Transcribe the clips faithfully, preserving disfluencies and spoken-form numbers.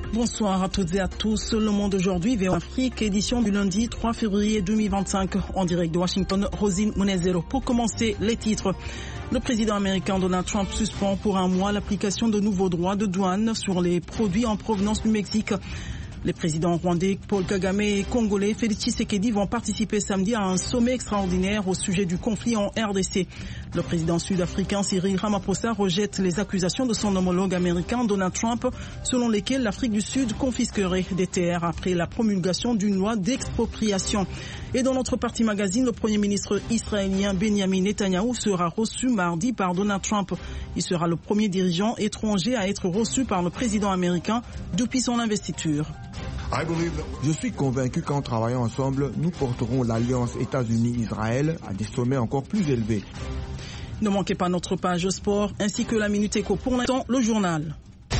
Bonsoir à toutes et à tous. Le Monde aujourd'hui, V O Afrique, édition du lundi trois février deux mille vingt-cinq. En direct de Washington, Rosine Munezero. Pour commencer, les titres. Le président américain Donald Trump suspend pour un mois l'application de nouveaux droits de douane sur les produits en provenance du Mexique. Les présidents rwandais Paul Kagame et congolais Félix Tshisekedi vont participer samedi à un sommet extraordinaire au sujet du conflit en R D C. Le président sud-africain Cyril Ramaphosa rejette les accusations de son homologue américain Donald Trump, selon lesquelles l'Afrique du Sud confisquerait des terres après la promulgation d'une loi d'expropriation. Et dans notre partie magazine, le premier ministre israélien Benjamin Netanyahou sera reçu mardi par Donald Trump. Il sera le premier dirigeant étranger à être reçu par le président américain depuis son investiture. Je suis convaincu qu'en travaillant ensemble, nous porterons l'alliance États-Unis-Israël à des sommets encore plus élevés. Ne manquez pas notre page sport ainsi que la Minute Éco. Pour l'instant, le journal.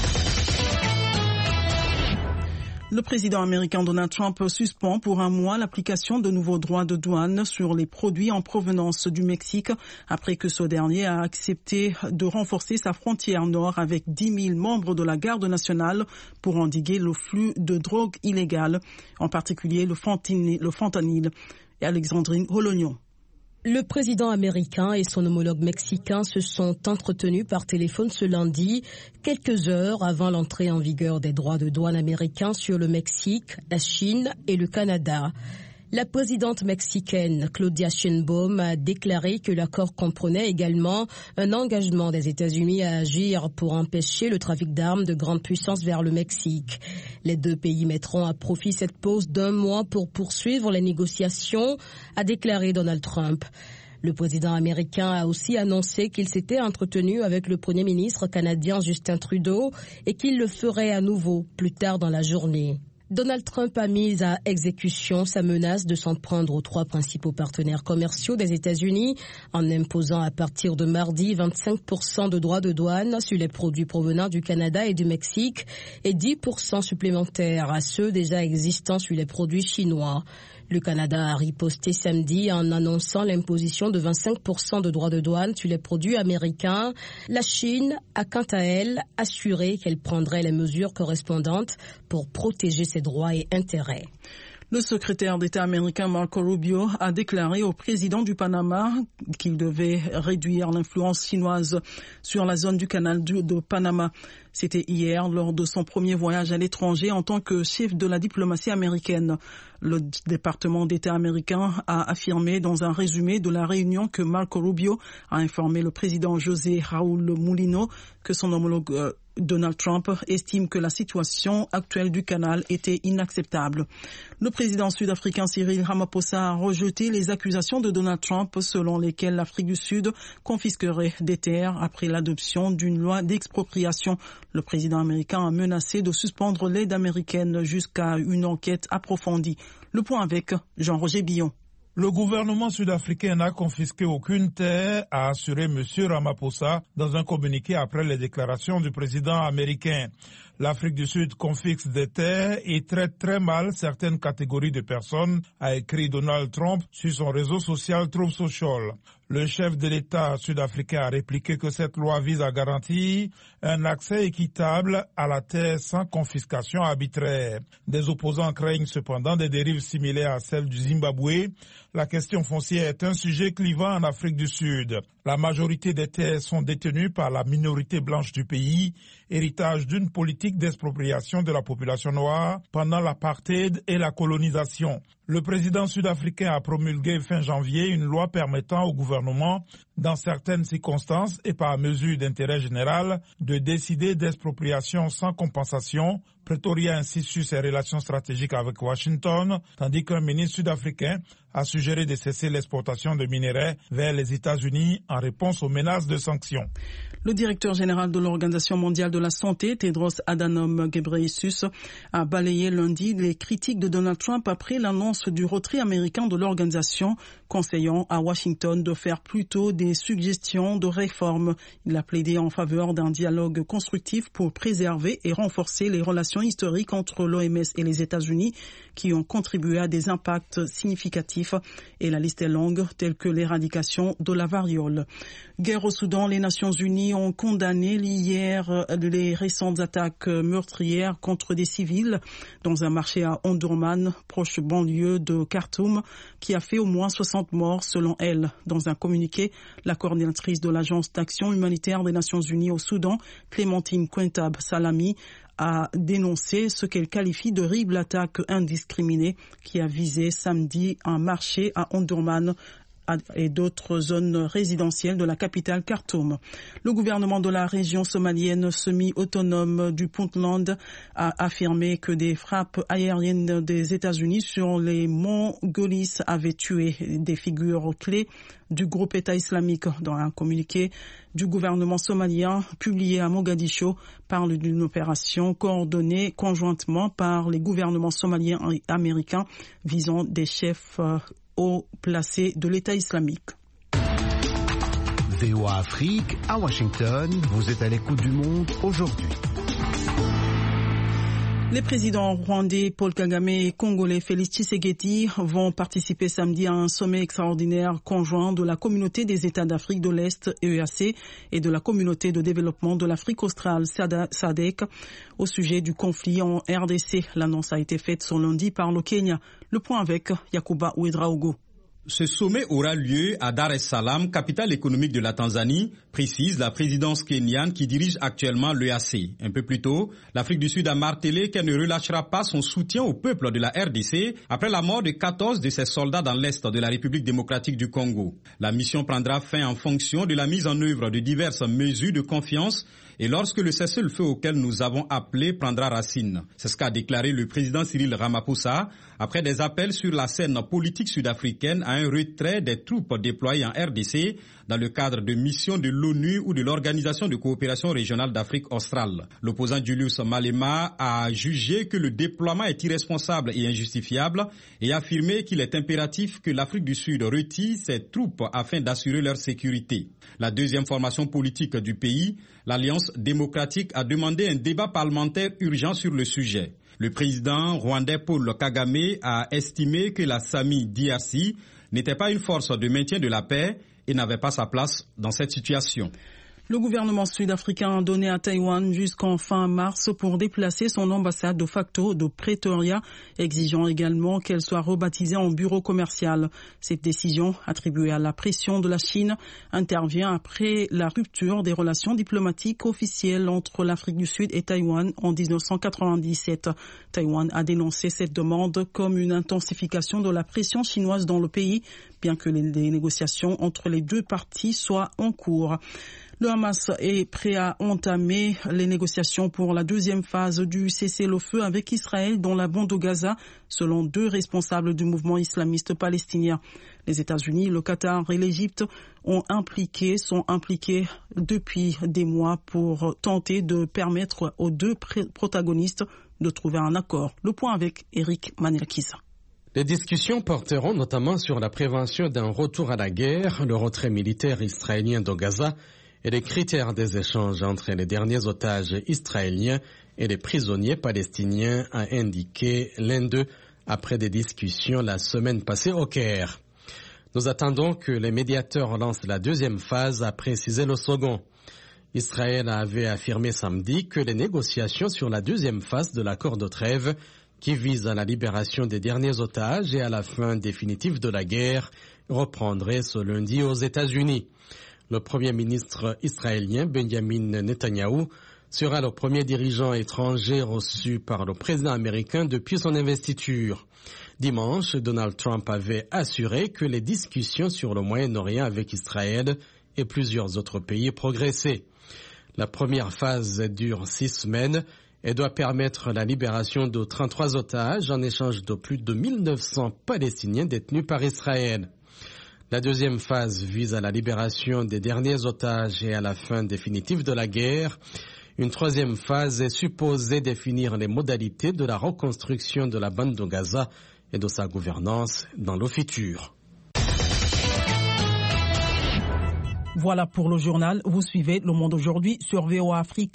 Le président américain Donald Trump suspend pour un mois l'application de nouveaux droits de douane sur les produits en provenance du Mexique après que ce dernier a accepté de renforcer sa frontière nord avec dix mille membres de la garde nationale pour endiguer le flux de drogue illégale, en particulier le fentanyl, le fentanyl. Et Alexandrine Rolognon. Le président américain et son homologue mexicain se sont entretenus par téléphone ce lundi, quelques heures avant l'entrée en vigueur des droits de douane américains sur le Mexique, la Chine et le Canada. La présidente mexicaine Claudia Sheinbaum a déclaré que l'accord comprenait également un engagement des États-Unis à agir pour empêcher le trafic d'armes de grande puissance vers le Mexique. Les deux pays mettront à profit cette pause d'un mois pour poursuivre les négociations, a déclaré Donald Trump. Le président américain a aussi annoncé qu'il s'était entretenu avec le premier ministre canadien Justin Trudeau et qu'il le ferait à nouveau plus tard dans la journée. Donald Trump a mis à exécution sa menace de s'en prendre aux trois principaux partenaires commerciaux des États-Unis en imposant à partir de mardi vingt-cinq pour cent de droits de douane sur les produits provenant du Canada et du Mexique et dix pour cent supplémentaires à ceux déjà existants sur les produits chinois. Le Canada a riposté samedi en annonçant l'imposition de vingt-cinq pour cent de droits de douane sur les produits américains. La Chine a quant à elle assuré qu'elle prendrait les mesures correspondantes pour protéger ses droits et intérêts. Le secrétaire d'État américain Marco Rubio a déclaré au président du Panama qu'il devait réduire l'influence chinoise sur la zone du canal de Panama. C'était hier lors de son premier voyage à l'étranger en tant que chef de la diplomatie américaine. Le département d'État américain a affirmé dans un résumé de la réunion que Marco Rubio a informé le président José Raúl Mulino que son homologue euh, Donald Trump estime que la situation actuelle du canal était inacceptable. Le président sud-africain Cyril Ramaphosa a rejeté les accusations de Donald Trump selon lesquelles l'Afrique du Sud confisquerait des terres après l'adoption d'une loi d'expropriation. Le président américain a menacé de suspendre l'aide américaine jusqu'à une enquête approfondie. Le point avec Jean-Roger Billon. Le gouvernement sud-africain n'a confisqué aucune terre, a assuré M. Ramaphosa dans un communiqué après les déclarations du président américain. L'Afrique du Sud confisque des terres et traite très mal certaines catégories de personnes, a écrit Donald Trump sur son réseau social Truth Social. Le chef de l'État sud-africain a répliqué que cette loi vise à garantir un accès équitable à la terre sans confiscation arbitraire. Des opposants craignent cependant des dérives similaires à celles du Zimbabwe. La question foncière est un sujet clivant en Afrique du Sud. La majorité des terres sont détenues par la minorité blanche du pays, héritage d'une politique d'expropriation de la population noire pendant l'apartheid et la colonisation. Le président sud-africain a promulgué fin janvier une loi permettant au gouvernement, dans certaines circonstances et par mesure d'intérêt général, de décider d'expropriation sans compensation. Pretoria insiste sur ses relations stratégiques avec Washington, tandis qu'un ministre sud-africain a suggéré de cesser l'exportation de minerais vers les États-Unis en réponse aux menaces de sanctions. Le directeur général de l'Organisation mondiale de la santé, Tedros Adhanom Ghebreyesus, a balayé lundi les critiques de Donald Trump après l'annonce du retrait américain de l'organisation conseillant à Washington de faire plutôt des suggestions de réforme. Il a plaidé en faveur d'un dialogue constructif pour préserver et renforcer les relations historiques entre l'O M S et les États-Unis qui ont contribué à des impacts significatifs. Et la liste est longue, telle que l'éradication de la variole. Guerre au Soudan, les Nations Unies ont condamné hier les récentes attaques meurtrières contre des civils dans un marché à Omdurman, proche banlieue de Khartoum, qui a fait au moins soixante morts selon elle. Dans un communiqué, la coordinatrice de l'Agence d'action humanitaire des Nations Unies au Soudan, Clémentine Quintab Salami, a dénoncé ce qu'elle qualifie d'horrible attaque indiscriminée qui a visé samedi un marché à Omdurman et d'autres zones résidentielles de la capitale Khartoum. Le gouvernement de la région somalienne semi-autonome du Puntland a affirmé que des frappes aériennes des États-Unis sur les monts Golis avaient tué des figures clés du groupe État islamique. Dans un communiqué du gouvernement somalien publié à Mogadiscio, parle d'une opération coordonnée conjointement par les gouvernements somaliens et américains visant des chefs haut placés de l'État islamique. V O A Afrique, à Washington, vous êtes à l'écoute du monde aujourd'hui. Les présidents rwandais Paul Kagame et congolais Félix Tshisekedi vont participer samedi à un sommet extraordinaire conjoint de la Communauté des États d'Afrique de l'Est, E E A C, et de la Communauté de développement de l'Afrique australe, S A D C, au sujet du conflit en R D C. L'annonce a été faite ce lundi par le Kenya. Le point avec Yakuba Ouedraogo. Ce sommet aura lieu à Dar es Salaam, capitale économique de la Tanzanie, précise la présidence kenyane qui dirige actuellement l'E A C. Un peu plus tôt, l'Afrique du Sud a martelé qu'elle ne relâchera pas son soutien au peuple de la R D C après la mort de quatorze de ses soldats dans l'est de la République démocratique du Congo. La mission prendra fin en fonction de la mise en œuvre de diverses mesures de confiance et lorsque le cessez-le-feu auquel nous avons appelé prendra racine. C'est ce qu'a déclaré le président Cyril Ramaphosa après des appels sur la scène politique sud-africaine à un retrait des troupes déployées en R D C dans le cadre de missions de l'ONU ou de l'Organisation de coopération régionale d'Afrique australe. L'opposant Julius Malema a jugé que le déploiement est irresponsable et injustifiable et a affirmé qu'il est impératif que l'Afrique du Sud retire ses troupes afin d'assurer leur sécurité. La deuxième formation politique du pays, l'Alliance démocratique, a demandé un débat parlementaire urgent sur le sujet. Le président rwandais Paul Kagame a estimé que la S A M I D R C n'était pas une force de maintien de la paix et n'avait pas sa place dans cette situation. Le gouvernement sud-africain a donné à Taïwan jusqu'en fin mars pour déplacer son ambassade de facto de Pretoria, exigeant également qu'elle soit rebaptisée en bureau commercial. Cette décision, attribuée à la pression de la Chine, intervient après la rupture des relations diplomatiques officielles entre l'Afrique du Sud et Taïwan en dix-neuf cent quatre-vingt-dix-sept. Taïwan a dénoncé cette demande comme une intensification de la pression chinoise dans le pays, bien que les négociations entre les deux parties soient en cours. Le Hamas est prêt à entamer les négociations pour la deuxième phase du cessez-le-feu avec Israël dans la bande de Gaza, selon deux responsables du mouvement islamiste palestinien. Les États-Unis, le Qatar et l'Égypte ont impliqué, sont impliqués depuis des mois pour tenter de permettre aux deux protagonistes de trouver un accord. Le point avec Eric Manelkisa. Les discussions porteront notamment sur la prévention d'un retour à la guerre, le retrait militaire israélien de Gaza et les critères des échanges entre les derniers otages israéliens et les prisonniers palestiniens, a indiqué l'un d'eux après des discussions la semaine passée au Caire. Nous attendons que les médiateurs lancent la deuxième phase, a précisé le second. Israël avait affirmé samedi que les négociations sur la deuxième phase de l'accord de trêve, qui vise à la libération des derniers otages et à la fin définitive de la guerre, reprendraient ce lundi aux États-Unis. Le Premier ministre israélien Benjamin Netanyahou sera le premier dirigeant étranger reçu par le président américain depuis son investiture. Dimanche, Donald Trump avait assuré que les discussions sur le Moyen-Orient avec Israël et plusieurs autres pays progressaient. La première phase dure six semaines et doit permettre la libération de trente-trois otages en échange de plus de mille neuf cents Palestiniens détenus par Israël. La deuxième phase vise à la libération des derniers otages et à la fin définitive de la guerre. Une troisième phase est supposée définir les modalités de la reconstruction de la bande de Gaza et de sa gouvernance dans le futur. Voilà pour le journal. Vous suivez Le Monde aujourd'hui sur V O A Afrique.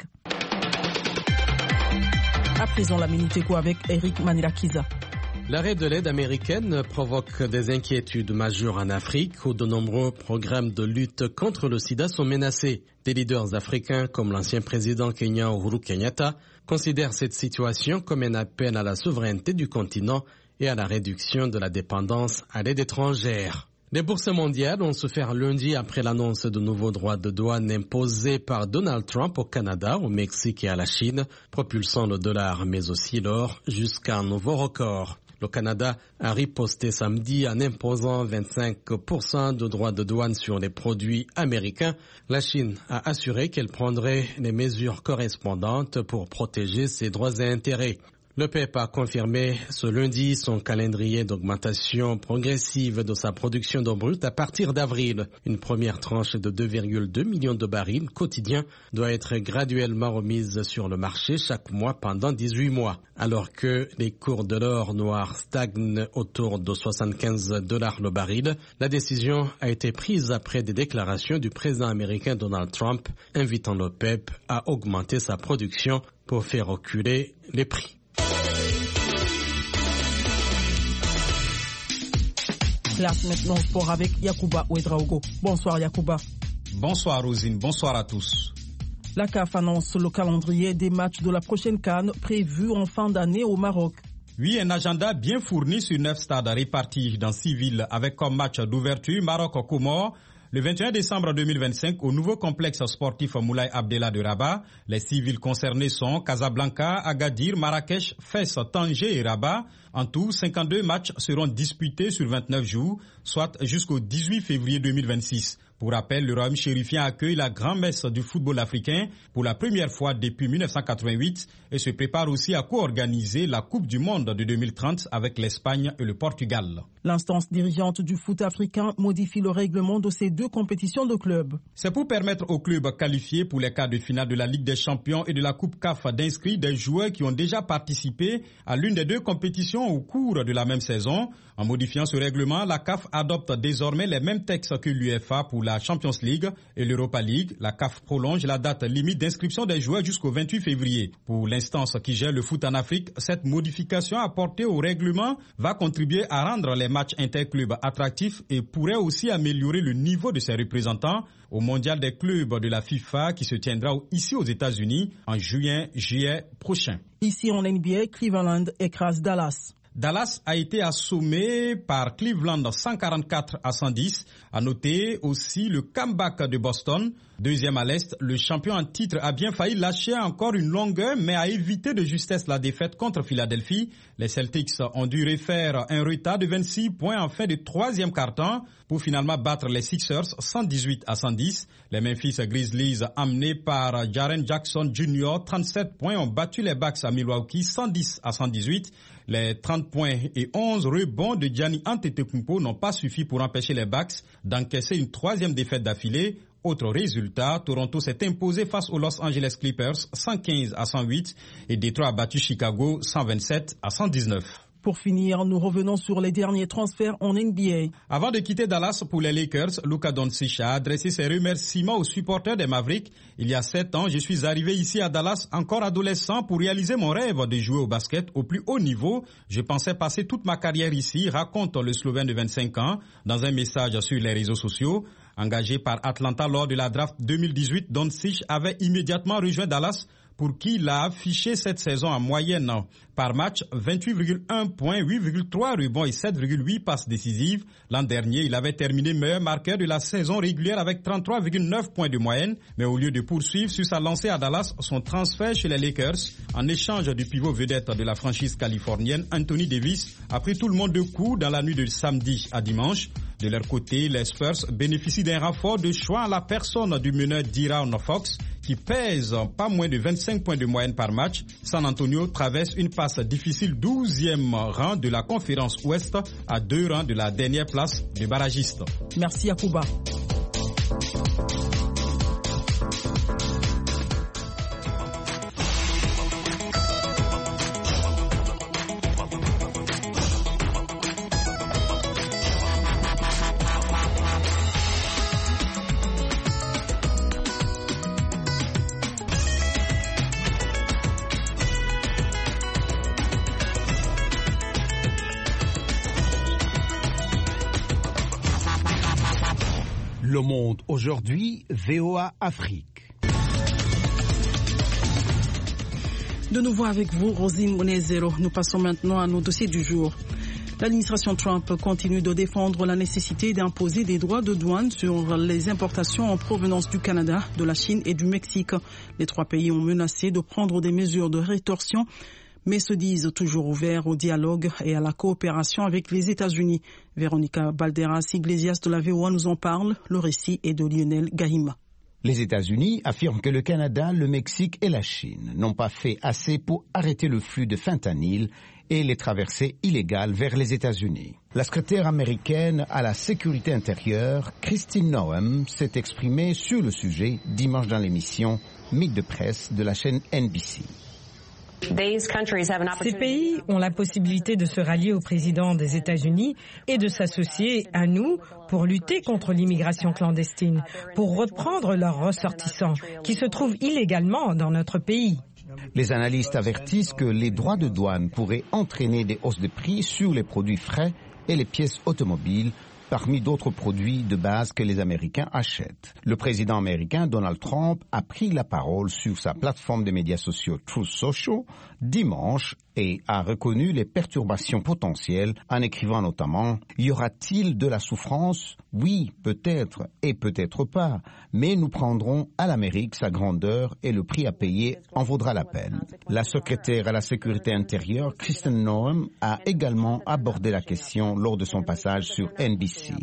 À présent, la Minute Éco avec Eric Manilakiza. L'arrêt de l'aide américaine provoque des inquiétudes majeures en Afrique où de nombreux programmes de lutte contre le sida sont menacés. Des leaders africains comme l'ancien président kenyan Uhuru Kenyatta considèrent cette situation comme un appel à la souveraineté du continent et à la réduction de la dépendance à l'aide étrangère. Les bourses mondiales ont souffert lundi après l'annonce de nouveaux droits de douane imposés par Donald Trump au Canada, au Mexique et à la Chine, propulsant le dollar mais aussi l'or jusqu'à un nouveau record. Le Canada a riposté samedi en imposant vingt-cinq pour cent de droits de douane sur les produits américains. La Chine a assuré qu'elle prendrait les mesures correspondantes pour protéger ses droits et intérêts. Le P E P a confirmé ce lundi son calendrier d'augmentation progressive de sa production d'eau brute à partir d'avril. Une première tranche de deux virgule deux millions de barils quotidiens doit être graduellement remise sur le marché chaque mois pendant dix-huit mois. Alors que les cours de l'or noir stagnent autour de soixante-quinze dollars le baril, la décision a été prise après des déclarations du président américain Donald Trump invitant le P E P à augmenter sa production pour faire reculer les prix. Classe maintenant sport avec Yacouba Ouedraogo. Bonsoir Yacouba. Bonsoir Rosine, bonsoir à tous. La C A F annonce le calendrier des matchs de la prochaine CAN prévue en fin d'année au Maroc. Oui, un agenda bien fourni sur neuf stades répartis dans six villes avec comme match d'ouverture Maroc-Comores le vingt et un décembre deux mille vingt-cinq au nouveau complexe sportif Moulay Abdellah de Rabat. Les six villes concernées sont Casablanca, Agadir, Marrakech, Fès, Tanger et Rabat. En tout, cinquante-deux matchs seront disputés sur vingt-neuf jours, soit jusqu'au dix-huit février deux mille vingt-six. Pour rappel, le Royaume chérifien accueille la grand-messe du football africain pour la première fois depuis mille neuf cent quatre-vingt-huit et se prépare aussi à co-organiser la Coupe du Monde de deux mille trente avec l'Espagne et le Portugal. L'instance dirigeante du foot africain modifie le règlement de ces deux compétitions de clubs. C'est pour permettre aux clubs qualifiés pour les quarts de finale de la Ligue des Champions et de la Coupe C A F d'inscrire des joueurs qui ont déjà participé à l'une des deux compétitions au cours de la même saison. En modifiant ce règlement, la C A F adopte désormais les mêmes textes que l'UEFA pour la Champions League et l'Europa League. La C A F prolonge la date limite d'inscription des joueurs jusqu'au vingt-huit février. Pour l'instance qui gère le foot en Afrique, cette modification apportée au règlement va contribuer à rendre les matchs interclubs attractifs et pourrait aussi améliorer le niveau de ses représentants au mondial des clubs de la FIFA qui se tiendra ici aux États-Unis en juin-juillet prochain. Ici en N B A, Cleveland écrase Dallas. Dallas a été assommé par Cleveland cent quarante-quatre à cent dix. À noter aussi le comeback de Boston. Deuxième à l'Est, le champion en titre a bien failli lâcher encore une longueur, mais a évité de justesse la défaite contre Philadelphie. Les Celtics ont dû refaire un retard de vingt-six points en fin de troisième quart-temps pour finalement battre les Sixers cent dix-huit à cent dix. Les Memphis Grizzlies, amenés par Jaren Jackson Junior, trente-sept points, ont battu les Bucks à Milwaukee cent dix à cent dix-huit. Les trente points et onze rebonds de Giannis Antetokounmpo n'ont pas suffi pour empêcher les Bucks d'encaisser une troisième défaite d'affilée. Autre résultat, Toronto s'est imposé face aux Los Angeles Clippers cent quinze à cent huit et Detroit a battu Chicago cent vingt-sept à cent dix-neuf. Pour finir, nous revenons sur les derniers transferts en N B A. Avant de quitter Dallas pour les Lakers, Luka Doncic a adressé ses remerciements aux supporters des Mavericks. Il y a sept ans, je suis arrivé ici à Dallas encore adolescent pour réaliser mon rêve de jouer au basket au plus haut niveau. Je pensais passer toute ma carrière ici, raconte le Slovène de vingt-cinq ans dans un message sur les réseaux sociaux. Engagé par Atlanta lors de la draft deux mille dix-huit, Doncic avait immédiatement rejoint Dallas pour qui il a affiché cette saison en moyenne par match vingt-huit virgule un points, huit virgule trois rebonds et sept virgule huit passes décisives. L'an dernier, il avait terminé meilleur marqueur de la saison régulière avec trente-trois virgule neuf points de moyenne. Mais au lieu de poursuivre sur sa lancée à Dallas, son transfert chez les Lakers, en échange du pivot vedette de la franchise californienne, Anthony Davis, a pris tout le monde de coup dans la nuit de samedi à dimanche. De leur côté, les Spurs bénéficient d'un renfort de choix à la personne du meneur De'Aaron Fox, qui pèse pas moins de vingt-cinq points de moyenne par match. San Antonio traverse une passe difficile, douzième rang de la conférence Ouest, à deux rangs de la dernière place des barragistes. Merci Yacouba. Le Monde aujourd'hui, V O A Afrique. De nouveau avec vous, Rosine Monezero. Nous passons maintenant à nos dossiers du jour. L'administration Trump continue de défendre la nécessité d'imposer des droits de douane sur les importations en provenance du Canada, de la Chine et du Mexique. Les trois pays ont menacé de prendre des mesures de rétorsion, mais se disent toujours ouverts au dialogue et à la coopération avec les États-Unis. Véronica Balderas Iglesias de la V O A nous en parle. Le récit est de Lionel Gahima. Les États-Unis affirment que le Canada, le Mexique et la Chine n'ont pas fait assez pour arrêter le flux de fentanyl et les traversées illégales vers les États-Unis. La secrétaire américaine à la sécurité intérieure, Christine Noem, s'est exprimée sur le sujet dimanche dans l'émission Mythe de presse de la chaîne N B C. Ces pays ont la possibilité de se rallier au président des États-Unis et de s'associer à nous pour lutter contre l'immigration clandestine, pour reprendre leurs ressortissants qui se trouvent illégalement dans notre pays. Les analystes avertissent que les droits de douane pourraient entraîner des hausses de prix sur les produits frais et les pièces automobiles, parmi d'autres produits de base que les Américains achètent. Le président américain Donald Trump a pris la parole sur sa plateforme de médias sociaux Truth Social dimanche et a reconnu les perturbations potentielles en écrivant notamment « Y aura-t-il de la souffrance ? Oui, peut-être et peut-être pas, mais nous prendrons à l'Amérique sa grandeur et le prix à payer en vaudra la peine ». La secrétaire à la sécurité intérieure, Kristen Noem, a également abordé la question lors de son passage sur N B C.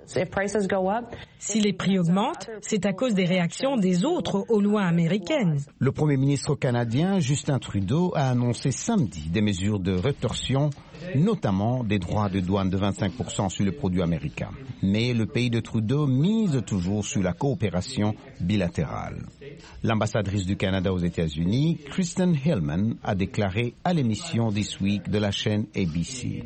Si les prix augmentent, c'est à cause des réactions des autres aux lois américaines. Le Premier ministre canadien Justin Trudeau a annoncé samedi des mesures de rétorsion, notamment des droits de douane de vingt-cinq pour cent sur les produits américains. Mais le pays de Trudeau mise toujours sur la coopération bilatérale. L'ambassadrice du Canada aux États-Unis, Kristen Hillman, a déclaré à l'émission This Week de la chaîne A B C.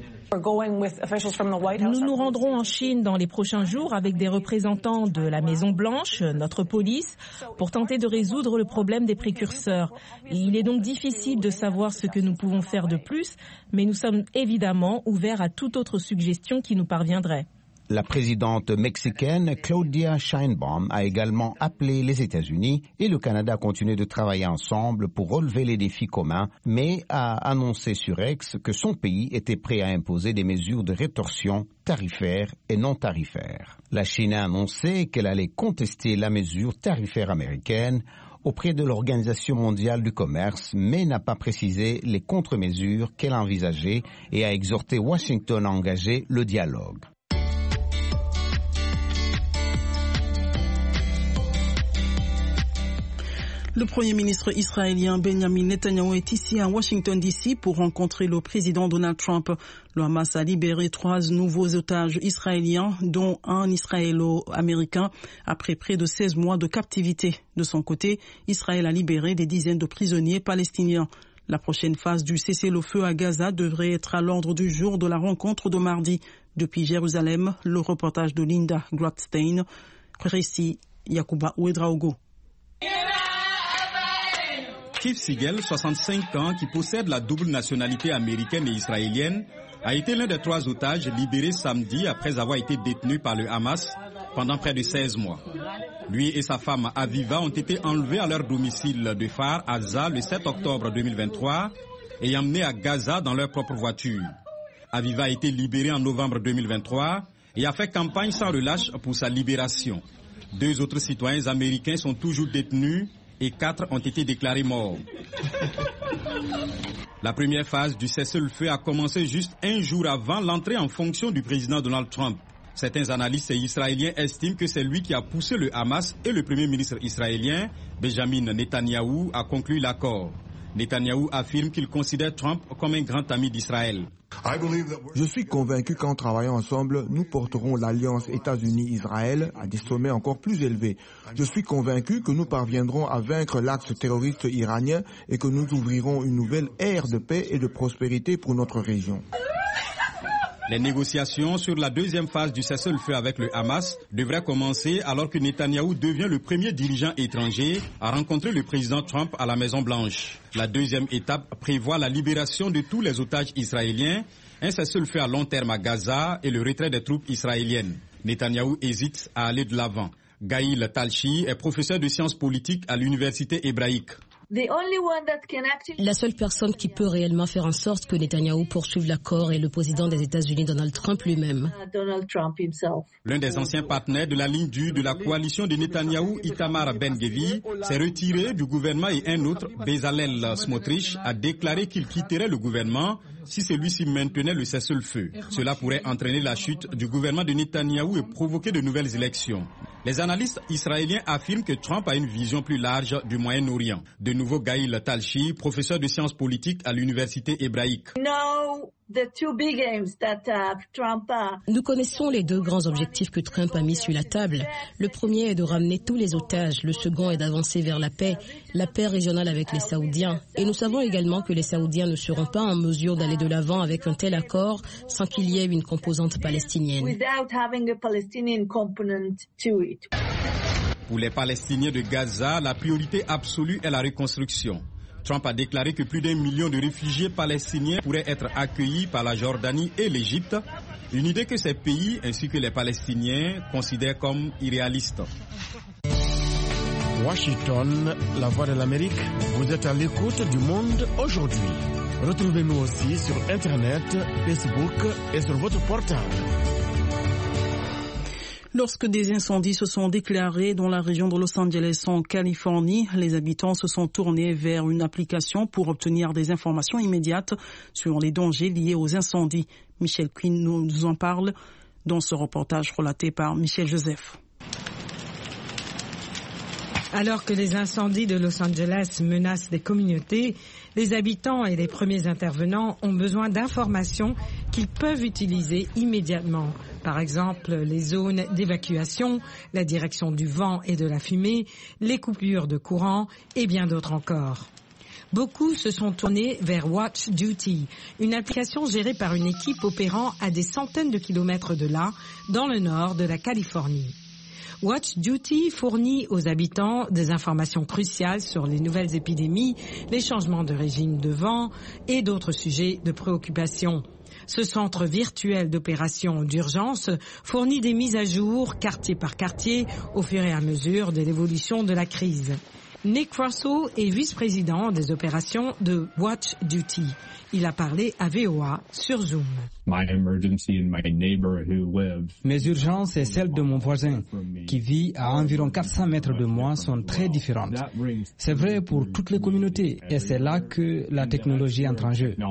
Nous nous rendrons en Chine dans les prochains jours avec des représentants de la Maison-Blanche, notre police, pour tenter de résoudre le problème des précurseurs. Il est donc difficile de savoir ce que nous pouvons faire de plus, mais nous sommes évidemment ouverts à toute autre suggestion qui nous parviendrait. La présidente mexicaine Claudia Sheinbaum a également appelé les États-Unis et le Canada à continuer de travailler ensemble pour relever les défis communs, mais a annoncé sur X que son pays était prêt à imposer des mesures de rétorsion tarifaires et non tarifaires. La Chine a annoncé qu'elle allait contester la mesure tarifaire américaine auprès de l'Organisation mondiale du commerce, mais n'a pas précisé les contre-mesures qu'elle a envisagées et a exhorté Washington à engager le dialogue. Le Premier ministre israélien Benjamin Netanyahu est ici à Washington D C pour rencontrer le président Donald Trump. Le Hamas a libéré trois nouveaux otages israéliens, dont un israélo-américain, après près de seize mois de captivité. De son côté, Israël a libéré des dizaines de prisonniers palestiniens. La prochaine phase du cessez-le-feu à Gaza devrait être à l'ordre du jour de la rencontre de mardi. Depuis Jérusalem, le reportage de Linda Gradstein, Récit Yacouba Ouedraogo. Keith Sigel, soixante-cinq ans, qui possède la double nationalité américaine et israélienne, a été l'un des trois otages libérés samedi après avoir été détenu par le Hamas pendant près de seize mois. Lui et sa femme Aviva ont été enlevés à leur domicile de Kfar Aza le sept octobre deux mille vingt-trois et emmenés à Gaza dans leur propre voiture. Aviva a été libéré en novembre deux mille vingt-trois et a fait campagne sans relâche pour sa libération. Deux autres citoyens américains sont toujours détenus et quatre ont été déclarés morts. La première phase du cessez-le-feu a commencé juste un jour avant l'entrée en fonction du président Donald Trump. Certains analystes israéliens estiment que c'est lui qui a poussé le Hamas et le premier ministre israélien, Benjamin Netanyahou, à conclure l'accord. Netanyahou affirme qu'il considère Trump comme un grand ami d'Israël. Je suis convaincu qu'en travaillant ensemble, nous porterons l'alliance États-Unis-Israël à des sommets encore plus élevés. Je suis convaincu que nous parviendrons à vaincre l'axe terroriste iranien et que nous ouvrirons une nouvelle ère de paix et de prospérité pour notre région. Les négociations sur la deuxième phase du cessez-le-feu avec le Hamas devraient commencer alors que Netanyahou devient le premier dirigeant étranger à rencontrer le président Trump à la Maison-Blanche. La deuxième étape prévoit la libération de tous les otages israéliens, un cessez-le-feu à long terme à Gaza et le retrait des troupes israéliennes. Netanyahou hésite à aller de l'avant. Gaïl Talchi est professeur de sciences politiques à l'université hébraïque. La seule personne qui peut réellement faire en sorte que Netanyahou poursuive l'accord est le président des États-Unis, Donald Trump lui-même. L'un des anciens partenaires de la ligne dure de la coalition de Netanyahou, Itamar Ben-Gvir, s'est retiré du gouvernement et un autre, Bezalel Smotrich, a déclaré qu'il quitterait le gouvernement si celui-ci maintenait le cessez-le-feu. Cela pourrait entraîner la chute du gouvernement de Netanyahou et provoquer de nouvelles élections. Les analystes israéliens affirment que Trump a une vision plus large du Moyen-Orient. De nouveau, Gaïl Talchi, professeur de sciences politiques à l'université hébraïque. Nous connaissons les deux grands objectifs que Trump a mis sur la table. Le premier est de ramener tous les otages. Le second est d'avancer vers la paix, la paix régionale avec les Saoudiens. Et nous savons également que les Saoudiens ne seront pas en mesure d'aller de l'avant avec un tel accord sans qu'il y ait une composante palestinienne. Pour les Palestiniens de Gaza, la priorité absolue est la reconstruction. Trump a déclaré que plus d'un million de réfugiés palestiniens pourraient être accueillis par la Jordanie et l'Égypte, une idée que ces pays ainsi que les Palestiniens considèrent comme irréaliste. Washington, la voix de l'Amérique, vous êtes à l'écoute du monde aujourd'hui. Retrouvez-nous aussi sur Internet, Facebook et sur votre portable. Lorsque des incendies se sont déclarés dans la région de Los Angeles en Californie, les habitants se sont tournés vers une application pour obtenir des informations immédiates sur les dangers liés aux incendies. Michel Quinn nous en parle dans ce reportage relaté par Michel Joseph. Alors que les incendies de Los Angeles menacent des communautés, les habitants et les premiers intervenants ont besoin d'informations qu'ils peuvent utiliser immédiatement. Par exemple, les zones d'évacuation, la direction du vent et de la fumée, les coupures de courant et bien d'autres encore. Beaucoup se sont tournés vers Watch Duty, une application gérée par une équipe opérant à des centaines de kilomètres de là, dans le nord de la Californie. Watch Duty fournit aux habitants des informations cruciales sur les nouvelles épidémies, les changements de régime de vent et d'autres sujets de préoccupation. Ce centre virtuel d'opération d'urgence fournit des mises à jour quartier par quartier au fur et à mesure de l'évolution de la crise. Nick Russell est vice-président des opérations de Watch Duty. Il a parlé à V O A sur Zoom. Mes urgences et celles de mon voisin, qui vit à environ quatre cents mètres de moi, sont très différentes. C'est vrai pour toutes les communautés et c'est là que la technologie entre en jeu.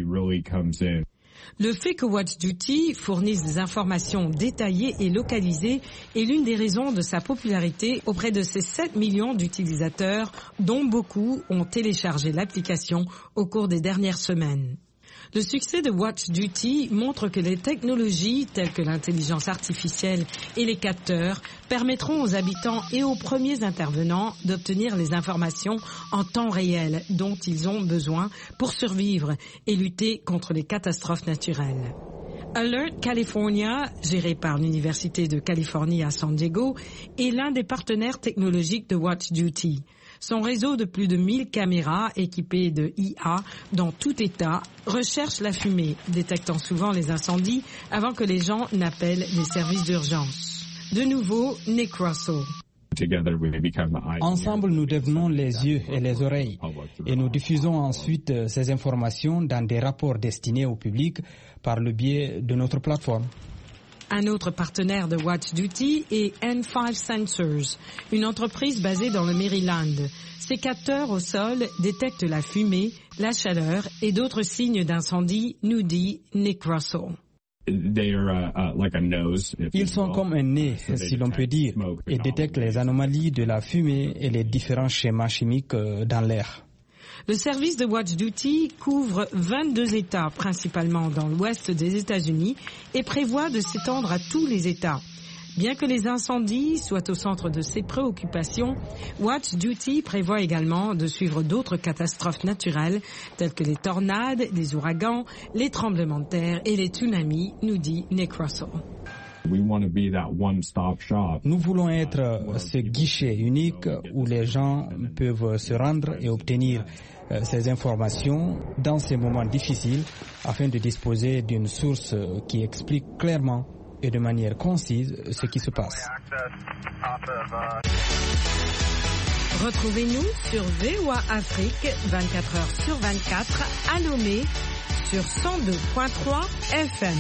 Le fait que Watch Duty fournisse des informations détaillées et localisées est l'une des raisons de sa popularité auprès de ses sept millions d'utilisateurs, dont beaucoup ont téléchargé l'application au cours des dernières semaines. Le succès de Watch Duty montre que les technologies telles que l'intelligence artificielle et les capteurs permettront aux habitants et aux premiers intervenants d'obtenir les informations en temps réel dont ils ont besoin pour survivre et lutter contre les catastrophes naturelles. Alert California, géré par l'Université de Californie à San Diego, est l'un des partenaires technologiques de Watch Duty. Son réseau de plus de mille caméras équipées de I A dans tout État recherche la fumée, détectant souvent les incendies avant que les gens n'appellent les services d'urgence. De nouveau, Nick Russell. Ensemble, nous devenons les yeux et les oreilles et nous diffusons ensuite ces informations dans des rapports destinés au public par le biais de notre plateforme. Un autre partenaire de Watch Duty est N cinq Sensors, une entreprise basée dans le Maryland. Ces capteurs au sol détectent la fumée, la chaleur et d'autres signes d'incendie, nous dit Nick Russell. Ils sont comme un nez, si l'on peut dire, et détectent les anomalies de la fumée et les différents schémas chimiques dans l'air. Le service de Watch Duty couvre vingt-deux États, principalement dans l'ouest des États-Unis, et prévoit de s'étendre à tous les États. Bien que les incendies soient au centre de ses préoccupations, Watch Duty prévoit également de suivre d'autres catastrophes naturelles, telles que les tornades, les ouragans, les tremblements de terre et les tsunamis, nous dit Nick Russell. Nous voulons être ce guichet unique où les gens peuvent se rendre et obtenir ces informations dans ces moments difficiles afin de disposer d'une source qui explique clairement et de manière concise ce qui se passe. Retrouvez-nous sur V O A Afrique vingt-quatre heures sur vingt-quatre à Lomé sur cent deux virgule trois F M.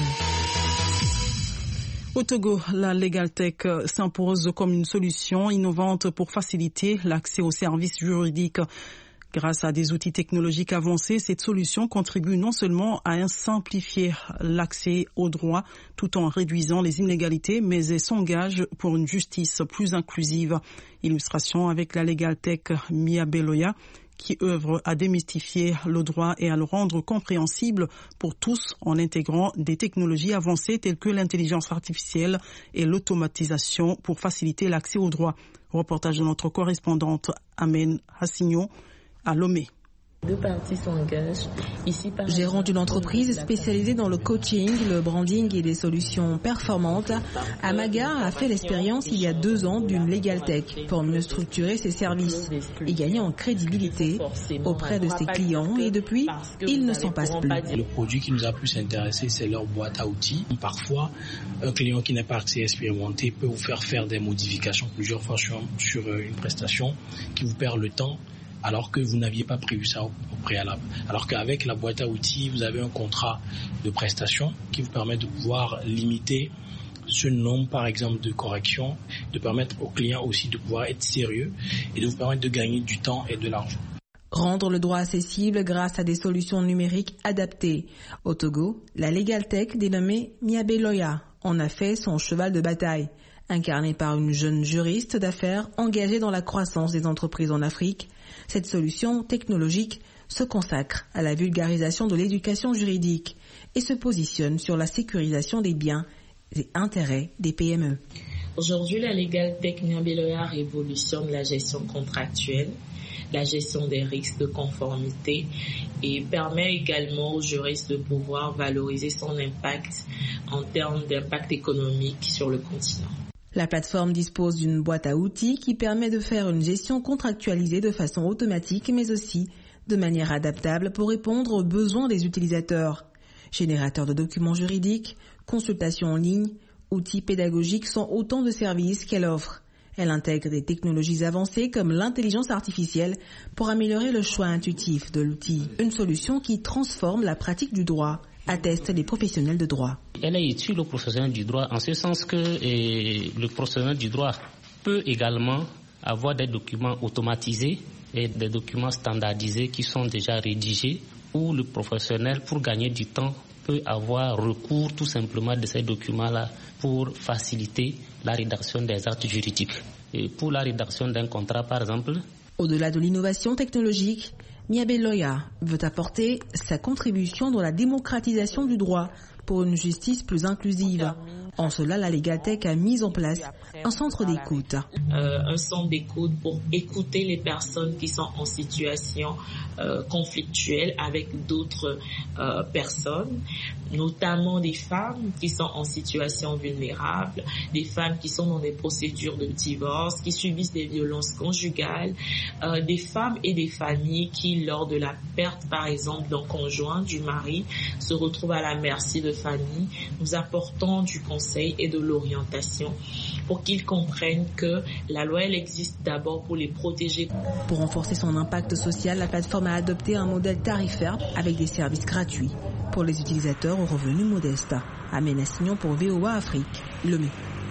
Au Togo, la Legal Tech s'impose comme une solution innovante pour faciliter l'accès aux services juridiques. Grâce à des outils technologiques avancés, cette solution contribue non seulement à simplifier l'accès aux droits tout en réduisant les inégalités, mais elle s'engage pour une justice plus inclusive. Illustration avec la Legal Tech Miabeloya, qui œuvre à démystifier le droit et à le rendre compréhensible pour tous en intégrant des technologies avancées telles que l'intelligence artificielle et l'automatisation pour faciliter l'accès aux droits. Reportage de notre correspondante Amen Hassignon à Lomé. Deux parties s'engagent. Ici, par gérant d'une entreprise spécialisée dans le coaching, le branding et les solutions performantes, Amaga a fait l'expérience il y a deux ans d'une Legal Tech pour mieux structurer ses services et gagner en crédibilité auprès de ses clients, et depuis, il ne s'en passe plus. Le produit qui nous a plus intéressé, c'est leur boîte à outils. Parfois, un client qui n'est pas assez expérimenté peut vous faire faire des modifications plusieurs fois sur, sur une prestation qui vous perd le temps, alors que vous n'aviez pas prévu ça au, au préalable. Alors qu'avec la boîte à outils, vous avez un contrat de prestation qui vous permet de pouvoir limiter ce nombre, par exemple, de corrections, de permettre aux clients aussi de pouvoir être sérieux et de vous permettre de gagner du temps et de l'argent. Rendre le droit accessible grâce à des solutions numériques adaptées. Au Togo, la Legal Tech dénommée Miabeloya en a fait son cheval de bataille. Incarnée par une jeune juriste d'affaires engagée dans la croissance des entreprises en Afrique, cette solution technologique se consacre à la vulgarisation de l'éducation juridique et se positionne sur la sécurisation des biens et intérêts des P M E. Aujourd'hui, la Legal Tech Miabeloya révolutionne la gestion contractuelle, la gestion des risques de conformité et permet également aux juristes de pouvoir valoriser son impact en termes d'impact économique sur le continent. La plateforme dispose d'une boîte à outils qui permet de faire une gestion contractualisée de façon automatique, mais aussi de manière adaptable pour répondre aux besoins des utilisateurs. Générateur de documents juridiques, consultation en ligne, outils pédagogiques sont autant de services qu'elle offre. Elle intègre des technologies avancées comme l'intelligence artificielle pour améliorer le choix intuitif de l'outil. Une solution qui transforme la pratique du droit, attestent les professionnels de droit. Elle est utile aux professionnels du droit en ce sens que et, le professionnel du droit peut également avoir des documents automatisés et des documents standardisés qui sont déjà rédigés, où le professionnel, pour gagner du temps, peut avoir recours tout simplement de ces documents-là pour faciliter la rédaction des actes juridiques. Et pour la rédaction d'un contrat, par exemple. Au-delà de l'innovation technologique, Miabeloya veut apporter sa contribution dans la démocratisation du droit pour une justice plus inclusive. En cela, la Legal Tech a mis en place un centre d'écoute. Euh, un centre d'écoute pour écouter les personnes qui sont en situation euh, conflictuelle avec d'autres euh, personnes, notamment des femmes qui sont en situation vulnérable, des femmes qui sont dans des procédures de divorce, qui subissent des violences conjugales, euh, des femmes et des familles qui, lors de la perte, par exemple, d'un conjoint, du mari, se retrouvent à la merci de famille. Nous apportons du conseil et de l'orientation pour qu'ils comprennent que la loi, elle existe d'abord pour les protéger. Pour renforcer son impact social, la plateforme a adopté un modèle tarifaire avec des services gratuits pour les utilisateurs aux revenus modestes. Amen Hassignon pour V O A Afrique, Lomé.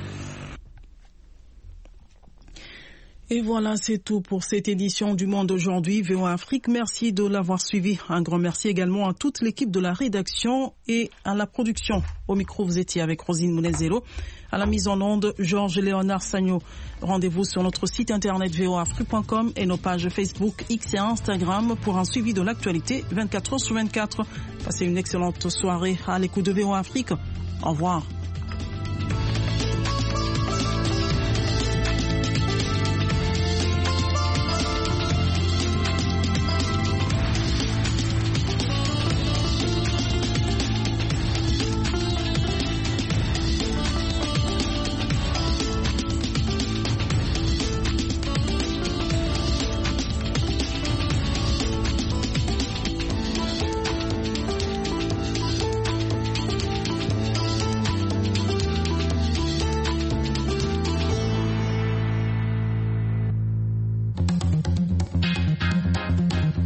Et voilà, c'est tout pour cette édition du Monde aujourd'hui, V O A Afrique. Merci de l'avoir suivi. Un grand merci également à toute l'équipe de la rédaction et à la production. Au micro, vous étiez avec Rosine Mounezelo. À la mise en onde, Georges Léonard Sagno. Rendez-vous sur notre site internet v o a afrique point com et nos pages Facebook, X et Instagram pour un suivi de l'actualité vingt-quatre heures sur vingt-quatre. Passez une excellente soirée à l'écoute de V O A Afrique. Au revoir.